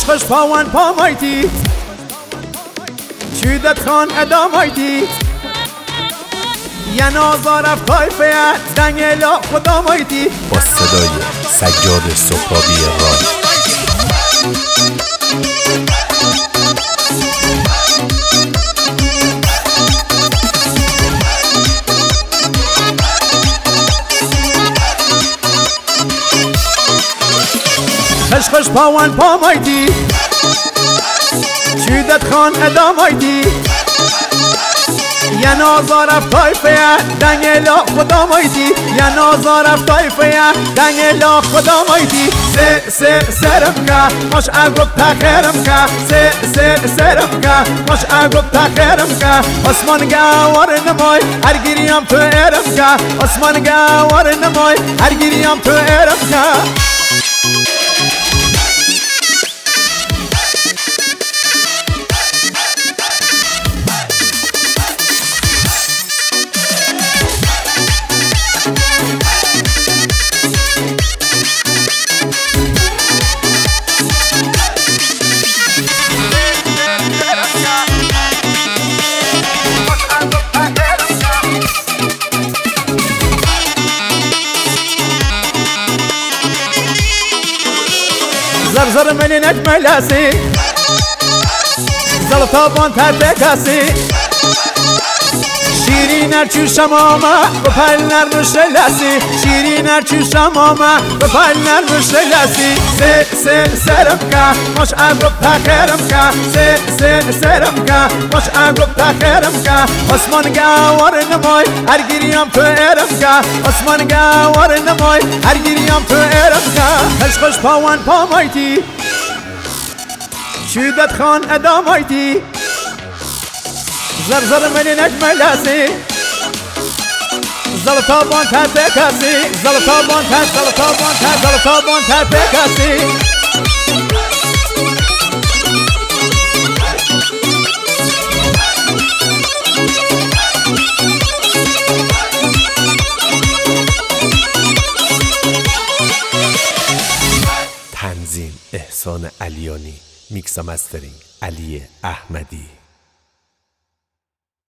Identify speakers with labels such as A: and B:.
A: خوش پاوان پامایتی چودت خان ادامایتی یه نازار افکایفه دنگلا خدا مایتی
B: با صدای سجاد سهرابی راد.
A: خوش پاوان پامایتی چودت خان ادامایتی یه نازار افکایفه دنگلا خدا مایتی یه نازار افکایفه دنگلا خدا مایتی سرم که مش اگرب تخیرم که سرم که مش اگرب تخیرم که آسمان گوار نمای هر گیریم تو ایرم که آسمان گوار نمای هر گیریم تو ایرم که زر منی نجملاسی زلطابان ترتکاسی شیرین ارچو شمامه و پل نرمشلاسی شیرین ارچو شمامه و پل نرمشلاسی سرم که مش اگرب تخیرم که سرم که مش اگرب تخیرم که آسمان گوار نمای هر گیریم تو ایرم که آسمان گوار نمای هر گیریم تو ایرم که خوش پاوان پامایتی چودت خان ادامایتی زر منی نجملاسی زلطابان ترتکاسی زلطابان ترتکاسی
B: تنظیم احسان علیانی، میکس و مسترینگ علی احمدی.